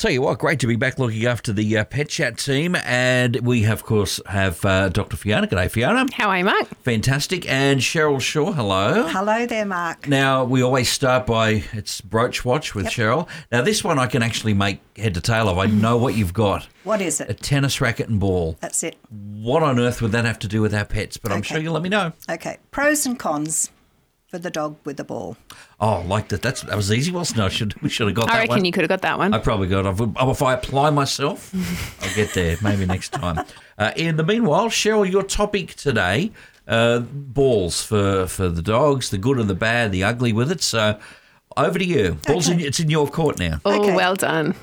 Tell you what, great to be back looking after the Pet Chat team. And we, of course, have Dr. Fiona. G'day, Fiona. How are you, Mark? Fantastic. And Cheryl Shaw, hello. Hello there, Mark. Now, we always start by, it's Brooch Watch with Cheryl. Now, this one I can actually make head to tail of. I know what you've got. What is A it? tennis racket and ball. That's it. What on earth would that have to do with our pets? But I'm sure you'll let me know. Okay. Pros and cons for the dog with the ball. Oh, like that. That was easy, wasn't it? We should have got I that reckon one. you could have got that one. I probably got it. If I apply myself, I'll get there. Maybe next time. In the meanwhile, Cheryl, your topic today, balls for the dogs, the good and the bad, the ugly with it. So over to you. Balls, it's in your court now. Oh, Okay. well done.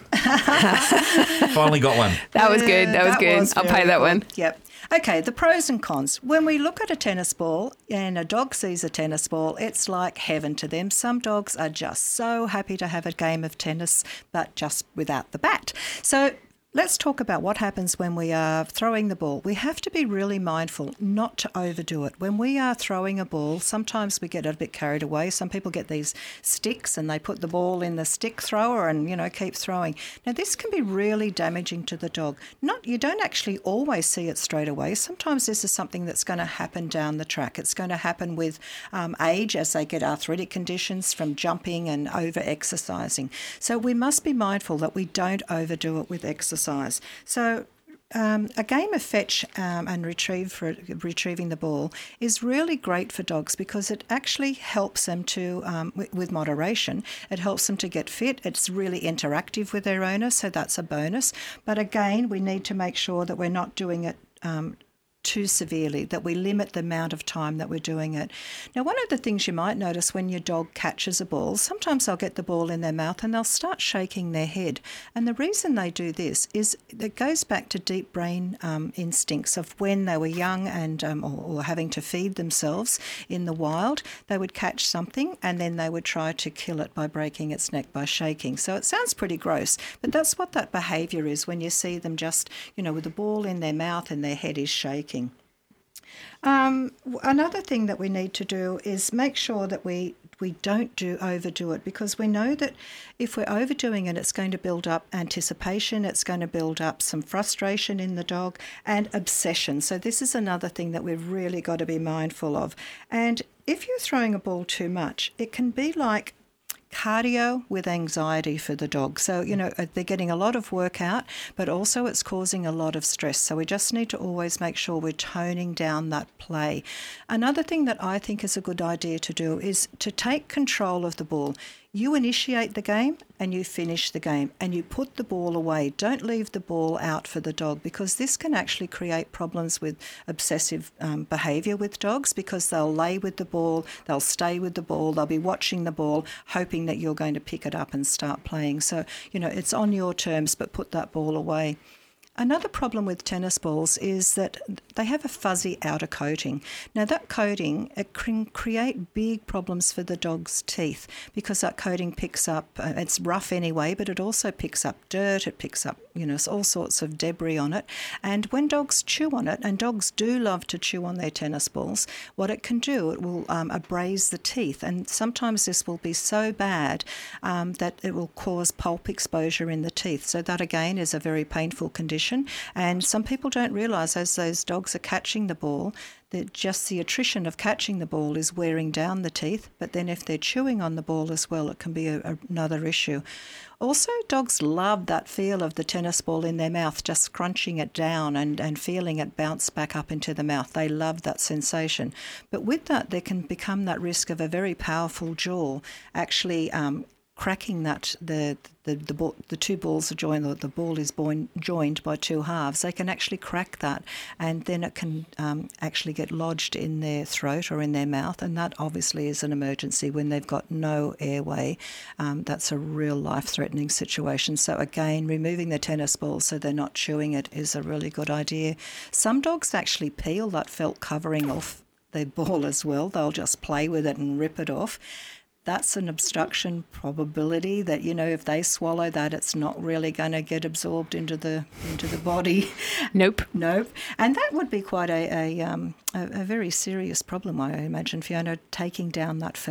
Finally got one. That was good. That was good. I'll pay very that good. one. Yep. Okay, the pros and cons. When we look at a tennis ball and a dog sees a tennis ball, it's like heaven to them. Some dogs are just so happy to have a game of tennis, but just without the bat. So let's talk about what happens when we are throwing the ball. We have to be really mindful not to overdo it. When we are throwing a ball, sometimes we get a bit carried away. Some people get these sticks and they put the ball in the stick thrower and, keep throwing. Now, this can be really damaging to the dog. You don't actually always see it straight away. Sometimes this is something that's going to happen down the track. It's going to happen with age as they get arthritic conditions from jumping and over-exercising. So we must be mindful that we don't overdo it with exercise. So a game of fetch and retrieving the ball is really great for dogs because it actually helps them to, with moderation, it helps them to get fit. It's really interactive with their owner, so that's a bonus. But again, we need to make sure that we're not doing it too severely, that we limit the amount of time that we're doing it. Now, one of the things you might notice when your dog catches a ball, sometimes they'll get the ball in their mouth and they'll start shaking their head. And the reason they do this is it goes back to deep brain instincts of when they were young and or having to feed themselves in the wild. They would catch something and then they would try to kill it by breaking its neck by shaking. So it sounds pretty gross, but that's what that behaviour is when you see them just, with the ball in their mouth and their head is shaking. Another thing that we need to do is make sure that we don't overdo it, because we know that if we're overdoing it, it's going to build up anticipation, it's going to build up some frustration in the dog and obsession. So this is another thing that we've really got to be mindful of. And if you're throwing a ball too much, it can be like cardio with anxiety for the dog. So, they're getting a lot of work out, but also it's causing a lot of stress. So we just need to always make sure we're toning down that play. Another thing that I think is a good idea to do is to take control of the ball. You initiate the game and you finish the game and you put the ball away. Don't leave the ball out for the dog, because this can actually create problems with obsessive behaviour with dogs, because they'll lay with the ball, they'll stay with the ball, they'll be watching the ball, hoping that you're going to pick it up and start playing. So, it's on your terms, but put that ball away. Another problem with tennis balls is that they have a fuzzy outer coating. Now, that coating, it can create big problems for the dog's teeth, because that coating picks up, it's rough anyway, but it also picks up dirt, it picks up, all sorts of debris on it. And when dogs chew on it, and dogs do love to chew on their tennis balls, what it can do, it will abrase the teeth. And sometimes this will be so bad that it will cause pulp exposure in the teeth. So that, again, is a very painful condition. And some people don't realise, as those dogs are catching the ball, that just the attrition of catching the ball is wearing down the teeth. But then if they're chewing on the ball as well, it can be another issue. Also, dogs love that feel of the tennis ball in their mouth, just crunching it down and feeling it bounce back up into the mouth. They love that sensation. But with that, there can become that risk of a very powerful jaw actually cracking that the two balls are joined, or the ball is joined by two halves. They can actually crack that, and then it can actually get lodged in their throat or in their mouth, and that obviously is an emergency when they've got no airway. That's a real life-threatening situation. So again, removing the tennis ball so they're not chewing it is a really good idea. Some dogs actually peel that felt covering off their ball as well. They'll just play with it and rip it off. That's an obstruction probability that, if they swallow that, it's not really going to get absorbed into the body. Nope. And that would be quite a very serious problem, I imagine, Fiona, taking down that felt.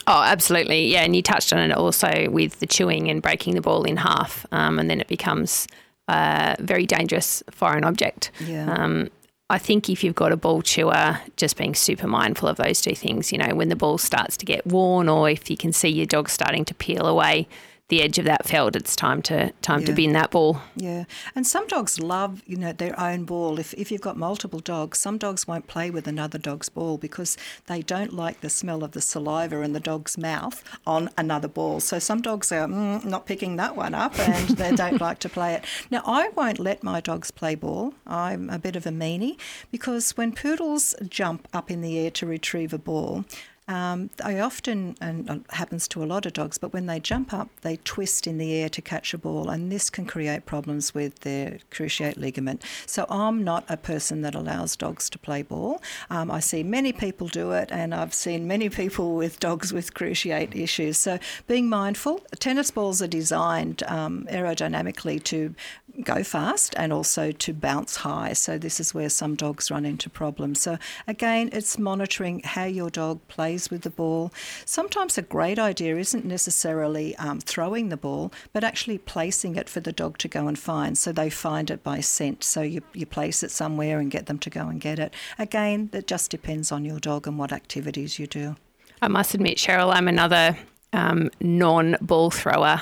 Oh, absolutely. Yeah, and you touched on it also with the chewing and breaking the ball in half, and then it becomes a very dangerous foreign object. Yeah. I think if you've got a ball chewer, just being super mindful of those two things, you know, when the ball starts to get worn or if you can see your dog starting to peel away the edge of that felt, it's time to bin that ball. Yeah, and some dogs love, their own ball. If you've got multiple dogs, some dogs won't play with another dog's ball because they don't like the smell of the saliva in the dog's mouth on another ball. So some dogs are not picking that one up and they don't like to play it. Now, I won't let my dogs play ball. I'm a bit of a meanie because when poodles jump up in the air to retrieve a ball, they often, and it happens to a lot of dogs, but when they jump up, they twist in the air to catch a ball, and this can create problems with their cruciate ligament. So I'm not a person that allows dogs to play ball. I see many people do it, and I've seen many people with dogs with cruciate issues. So being mindful, tennis balls are designed aerodynamically to go fast and also to bounce high. So this is where some dogs run into problems. So again, it's monitoring how your dog plays with the ball. Sometimes a great idea isn't necessarily throwing the ball, but actually placing it for the dog to go and find. So they find it by scent. So you place it somewhere and get them to go and get it. Again, that just depends on your dog and what activities you do. I must admit, Cheryl, I'm another non-ball thrower.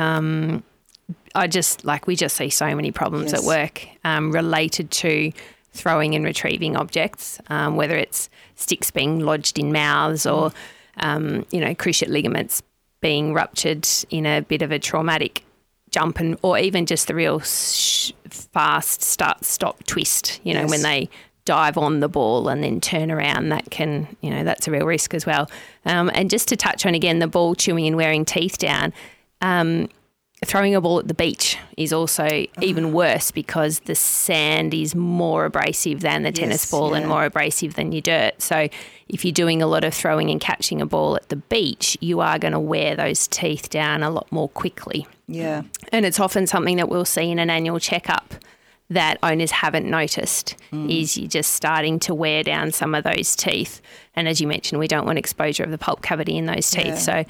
We just see so many problems at work related to throwing and retrieving objects, whether it's sticks being lodged in mouths or, cruciate ligaments being ruptured in a bit of a traumatic jump or even just the real fast start-stop twist, when they dive on the ball and then turn around, that can, that's a real risk as well. And just to touch on, again, the ball chewing and wearing teeth down, throwing a ball at the beach is also even worse because the sand is more abrasive than the tennis ball and more abrasive than your dirt. So if you're doing a lot of throwing and catching a ball at the beach, you are going to wear those teeth down a lot more quickly. Yeah. And it's often something that we'll see in an annual checkup that owners haven't noticed is you're just starting to wear down some of those teeth. And as you mentioned, we don't want exposure of the pulp cavity in those teeth. So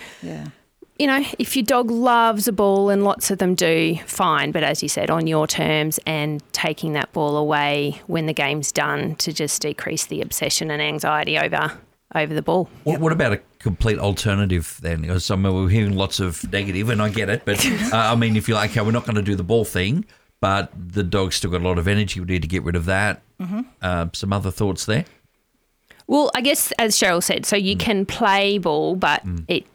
if your dog loves a ball, and lots of them do, fine. But as you said, on your terms and taking that ball away when the game's done to just decrease the obsession and anxiety over the ball. What about a complete alternative then? Because we're hearing lots of negative, and I get it. But, if you're like, okay, we're not going to do the ball thing, but the dog's still got a lot of energy, we need to get rid of that. Some other thoughts there? Well, I guess, as Cheryl said, so you can play ball, but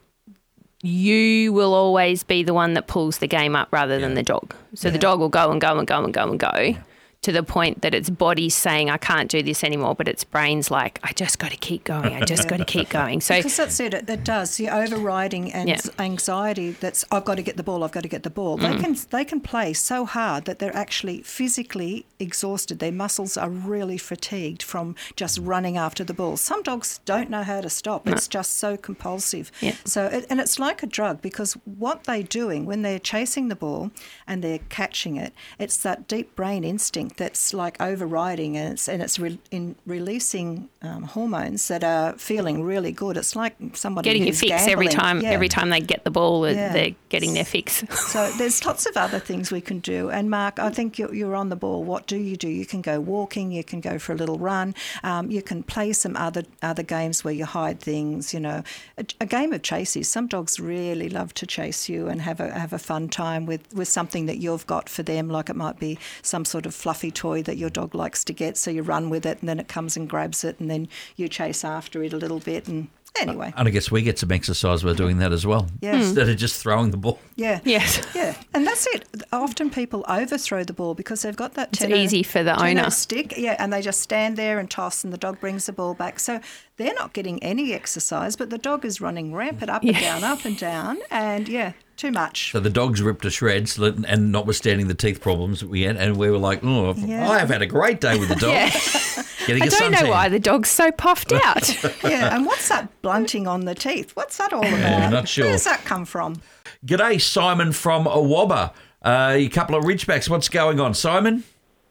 you will always be the one that pulls the game up rather than the dog. So the dog will go and go and go and go and go to the point that its body's saying, I can't do this anymore, but its brain's like, I just got to keep going. I just got to keep going. So because that's it. It does. The overriding and anxiety that's, I've got to get the ball, I've got to get the ball. They can play so hard that they're actually physically exhausted. Their muscles are really fatigued from just running after the ball. Some dogs don't know how to stop. No. It's just so compulsive. Yeah. So, and it's like a drug because what they're doing when they're chasing the ball and they're catching it, it's that deep brain instinct that's like overriding, and it's releasing hormones that are feeling really good. It's like somebody getting who's your fix gambling. every time they get the ball, they're getting their fix. So there's lots of other things we can do. And Mark, I think you're on the ball. What do? You can go walking. You can go for a little run. You can play some other games where you hide things. A game of chases. Some dogs really love to chase you and have a fun time with something that you've got for them. Like it might be some sort of fluffy toy that your dog likes to get, so you run with it and then it comes and grabs it and then you chase after it a little bit. And anyway, and I guess we get some exercise by doing that as well, instead of just throwing the ball. And that's it. Often people overthrow the ball because they've got that it's easy for the owner stick, and they just stand there and toss and the dog brings the ball back. So they're not getting any exercise, but the dog is running rampant up and down, and too much. So the dog's ripped to shreds, and notwithstanding the teeth problems that we had, and we were like, I have had a great day with the dog. I don't know why the dog's so puffed out. And what's that blunting on the teeth? What's that all about? Yeah, not sure. Where's that come from? G'day, Simon from Awabba. A couple of Ridgebacks. What's going on, Simon?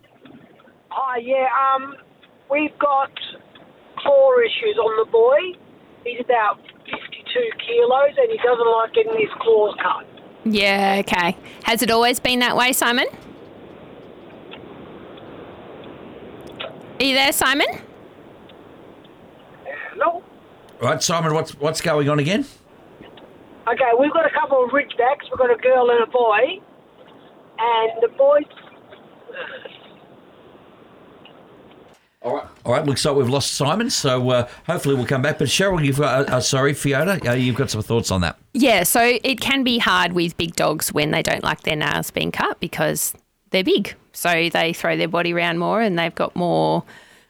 Hi, we've got 4 issues on the boy. He's about 52 kilos and he doesn't like getting his claws cut. Yeah, okay. Has it always been that way, Simon? Are you there, Simon? No. Right, Simon, what's going on again? Okay, we've got a couple of Ridgebacks. We've got a girl and a boy. And the boy... All right. Looks like we've lost Simon, so hopefully we'll come back. But Cheryl, you've got, Fiona, you've got some thoughts on that. Yeah, so it can be hard with big dogs when they don't like their nails being cut because they're big. So they throw their body around more and they've got more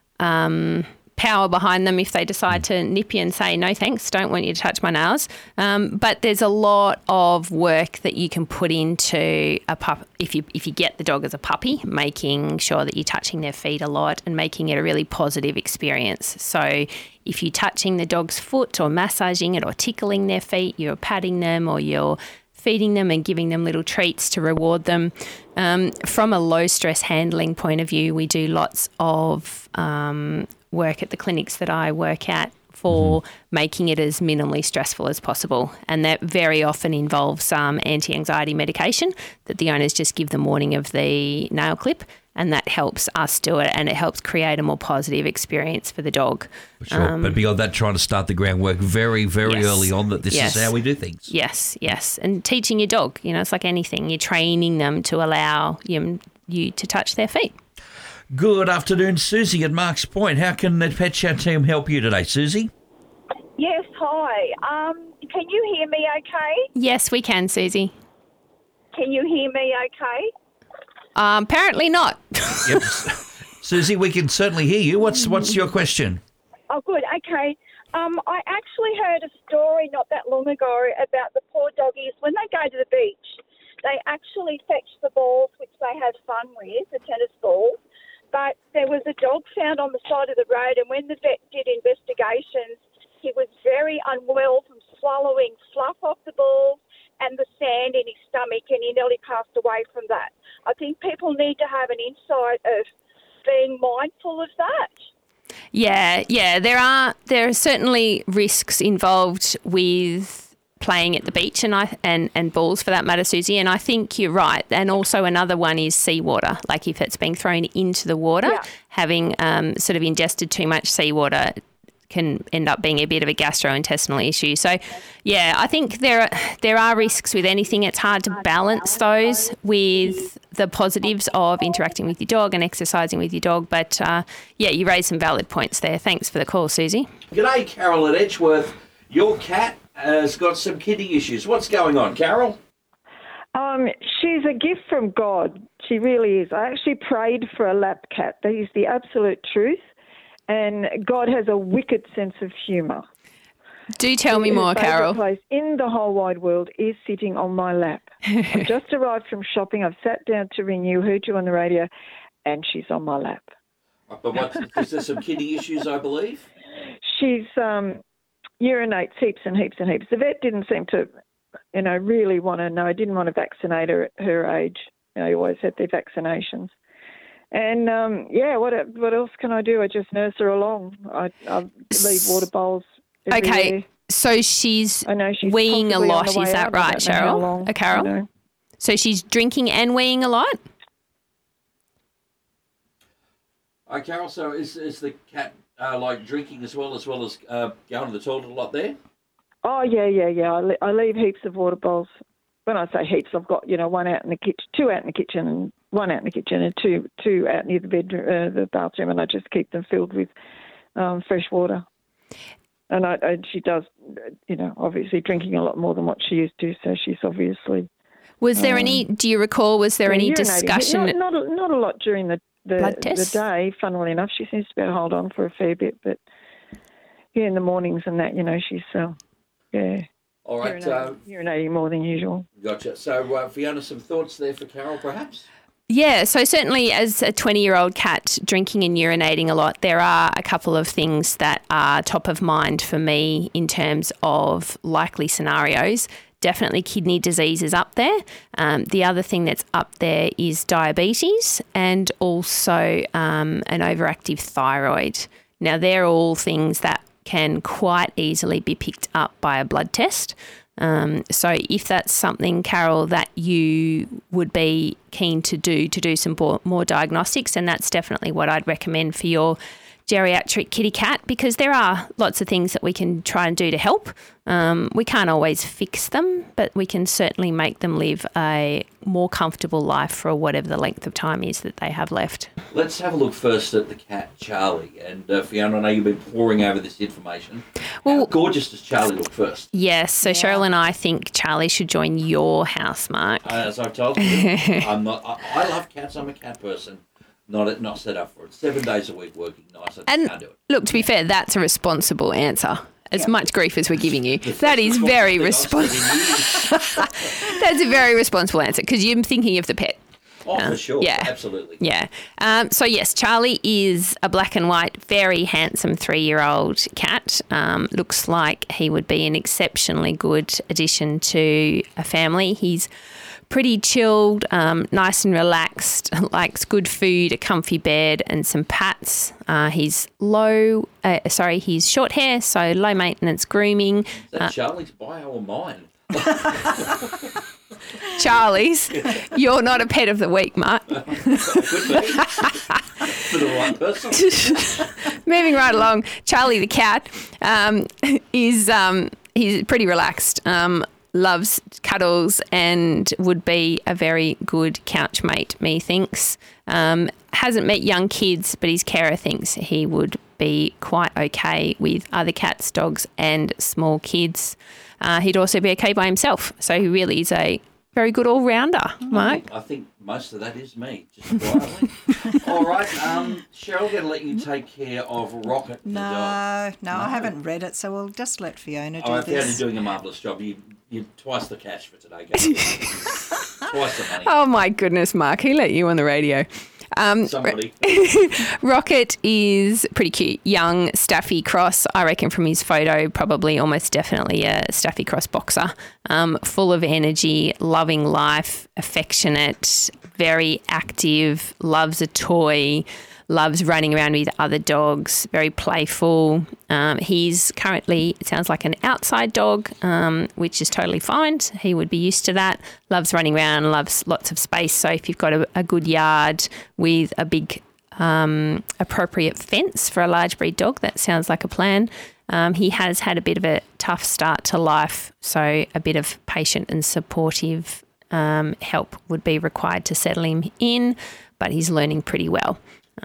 power behind them if they decide to nip you and say, no thanks, don't want you to touch my nails. But there's a lot of work that you can put into a pup if you get the dog as a puppy, making sure that you're touching their feet a lot and making it a really positive experience. So if you're touching the dog's foot or massaging it or tickling their feet, you're patting them or you're feeding them and giving them little treats to reward them. From a low stress handling point of view, we do lots of work at the clinics that I work at for making it as minimally stressful as possible. And that very often involves anti-anxiety medication that the owners just give the morning of the nail clip, and that helps us do it and it helps create a more positive experience for the dog. Sure. But beyond that, trying to start the groundwork very, very Yes. early on that this Yes. is how we do things. Yes. And teaching your dog, it's like anything. You're training them to allow you to touch their feet. Good afternoon, Susie at Marks Point. How can the Pet Chat team help you today, Susie? Yes, hi. Can you hear me okay? Yes, we can, Susie. Can you hear me okay? Apparently not. Yep. Susie, we can certainly hear you. What's your question? Oh, good. Okay. I actually heard a story not that long ago about the poor doggies. When they go to the beach, they actually fetch the balls, which they have fun with, the tennis balls. But there was a dog found on the side of the road, and when the vet did investigations, he was very unwell from swallowing fluff off the balls and the sand in his stomach, and he nearly passed away from that. I think people need to have an insight of being mindful of that. Yeah. There are certainly risks involved with playing at the beach and balls for that matter, Susie. And I think you're right. And also another one is seawater. Like if it's being thrown into the water, having sort of ingested too much seawater can end up being a bit of a gastrointestinal issue. So, yeah, I think there are risks with anything. It's hard to balance those with the positives of interacting with your dog and exercising with your dog. But, you raised some valid points there. Thanks for the call, Susie. G'day, Carol at Edgeworth. Your cat has got some kidney issues. What's going on, Carol? She's a gift from God. She really is. I actually prayed for a lap cat. That is the absolute truth. And God has a wicked sense of humour. Do tell me more, Carol. Her favourite place in the whole wide world is sitting on my lap. I've just arrived from shopping. I've sat down to ring you, heard you on the radio, and she's on my lap. But is there some kidney issues, I believe? She's urinates heaps and heaps and heaps. The vet didn't seem to, really want to know. I didn't want to vaccinate her at her age. You always had their vaccinations. And, what else can I do? I just nurse her along. I leave water bowls everywhere. Okay, so she's weeing a lot, is that right, Cheryl? Carol? So she's drinking and weeing a lot? Carol, so is the cat drinking as well as going to the toilet a lot there? Oh, yeah. I leave heaps of water bowls. When I say heaps, I've got, one out in the kitchen, two out in the kitchen, and one out in the kitchen, and two out near the bedroom, the bathroom, and I just keep them filled with fresh water. And she does, obviously drinking a lot more than what she used to, so she's obviously... Was there any, do you recall, was there any urinating. discussion? Not a lot during the day, funnily enough. She seems to be able to hold on for a fair bit, but in the mornings and that, she's, All right. Urinating more than usual. Gotcha. So, Fiona, some thoughts there for Carol, perhaps? Yeah, so certainly as a 20-year-old cat drinking and urinating a lot, there are a couple of things that are top of mind for me in terms of likely scenarios. Definitely kidney disease is up there. The other thing that's up there is diabetes and also an overactive thyroid. Now, they're all things that can quite easily be picked up by a blood test. So if that's something, Carol, that you would be keen to do some more diagnostics, and that's definitely what I'd recommend for your geriatric kitty cat, because there are lots of things that we can try and do to help. We can't always fix them, but we can certainly make them live a more comfortable life for whatever the length of time is that they have left. Let's have a look first at the cat, Charlie. And Fiona, I know you've been poring over this information. How gorgeous does Charlie look first? Yes, so Cheryl and I think Charlie should join your house, Mark. As I've told you, I'm not. I love cats. I'm a cat person. Not set up for it. 7 days a week working nice. I can't do it. Look, to be fair, that's a responsible answer. As much grief as we're giving you. That is very responsible. That's a very responsible answer, because you're thinking of the pet. Oh, for sure. Yeah. Absolutely. Yeah. So, yes, Charlie is a black and white, very handsome 3-year-old cat. Looks like he would be an exceptionally good addition to a family. He's pretty chilled, nice and relaxed, likes good food, a comfy bed and some pats. He's he's short hair, so low maintenance grooming. Is that Charlie's bio or mine? Charlie's. You're not a pet of the week, Mark. Could be. For the right person. Moving right along, Charlie the cat he's pretty relaxed. Loves cuddles and would be a very good couch mate, methinks. Hasn't met young kids, but his carer thinks he would be quite okay with other cats, dogs and small kids. He'd also be okay by himself. So he really is a very good all-rounder, Mark. I think most of that is me, just quietly. All right, Cheryl, I'm going to let you take care of Rocket. No, I haven't read it, so we'll just let Fiona do I found this. you doing a marvellous job. You're twice the cash for today, guys. Twice the money. Oh, my goodness, Mark. Who let you on the radio? Somebody. Rocket is pretty cute. Young Staffy Cross, I reckon from his photo, probably almost definitely a Staffy Cross boxer. Full of energy, loving life, affectionate, very active, loves a toy, loves running around with other dogs, very playful. He's currently, it sounds like an outside dog, which is totally fine. He would be used to that. Loves running around, loves lots of space. So if you've got a good yard with a big appropriate fence for a large breed dog, that sounds like a plan. He has had a bit of a tough start to life, so a bit of patient and supportive help would be required to settle him in, but he's learning pretty well.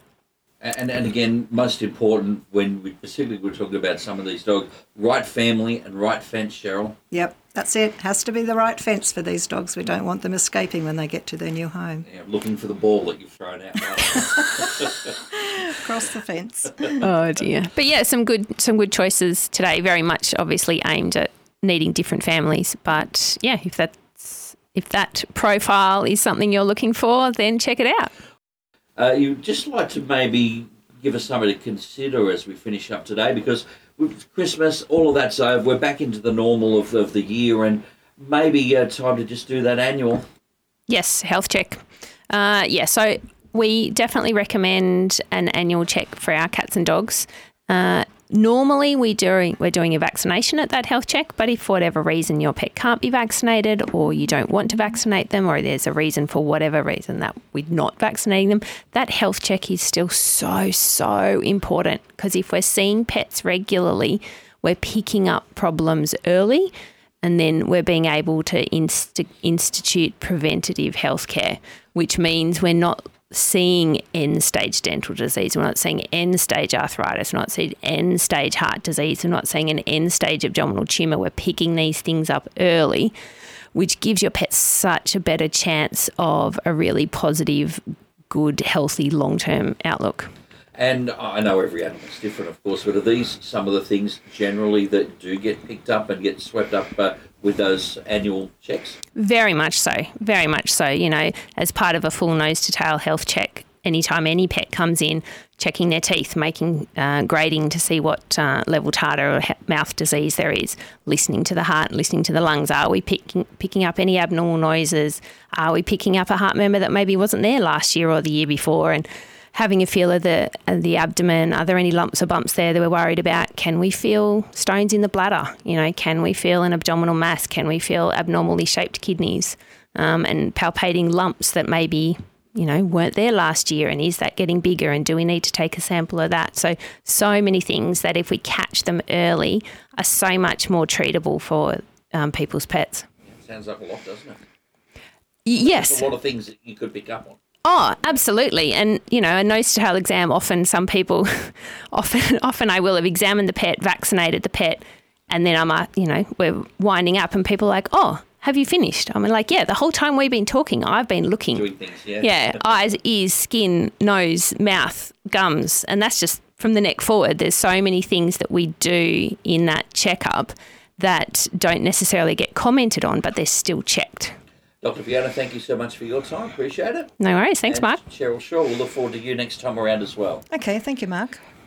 And again, most important when particularly we're talking about some of these dogs, right family and right fence, Cheryl. Yep, that's it. Has to be the right fence for these dogs. We don't want them escaping when they get to their new home. Yeah, looking for the ball that you've thrown out. Across the fence. Oh dear. But yeah, some good choices today. Very much obviously aimed at needing different families. But yeah, if that profile is something you're looking for, then check it out. You'd just like to maybe give us something to consider as we finish up today, because with Christmas, all of that's over. We're back into the normal of the year, and maybe time to just do that annual. Yes, health check. So we definitely recommend an annual check for our cats and dogs. Normally we're doing a vaccination at that health check, but if for whatever reason your pet can't be vaccinated or you don't want to vaccinate them, or there's a reason for whatever reason that we're not vaccinating them, that health check is still so important, because if we're seeing pets regularly, we're picking up problems early, and then we're being able to institute preventative healthcare, which means we're not seeing end-stage dental disease, we're not seeing end-stage arthritis, we're not seeing end-stage heart disease, we're not seeing an end-stage abdominal tumour. We're picking these things up early, which gives your pet such a better chance of a really positive, good, healthy, long-term outlook. And I know every animal's different, of course, but are these some of the things generally that do get picked up and get swept up with those annual checks? Very much so, very much so. You know, as part of a full nose-to-tail health check, anytime any pet comes in, checking their teeth, making grading to see what level tartar or mouth disease there is, listening to the heart, listening to the lungs. Are we picking up any abnormal noises? Are we picking up a heart murmur that maybe wasn't there last year or the year before? And having a feel of the abdomen. Are there any lumps or bumps there that we're worried about? Can we feel stones in the bladder? Can we feel an abdominal mass? Can we feel abnormally shaped kidneys? And palpating lumps that maybe, weren't there last year, and is that getting bigger, and do we need to take a sample of that? So many things that if we catch them early are so much more treatable for people's pets. Sounds like a lot, doesn't it? Yes. There's a lot of things that you could pick up on. Oh, absolutely. And, a nose to tail exam, often some people, often I will have examined the pet, vaccinated the pet, and then we're winding up and people are like, oh, have you finished? I'm like, yeah, the whole time we've been talking, I've been looking. Doing things, yeah. Yeah, eyes, ears, skin, nose, mouth, gums, and that's just from the neck forward. There's so many things that we do in that checkup that don't necessarily get commented on, but they're still checked. Dr. Fiona, thank you so much for your time. Appreciate it. No worries. Thanks, and Mark. Cheryl Shaw, we'll look forward to you next time around as well. Okay, thank you, Mark.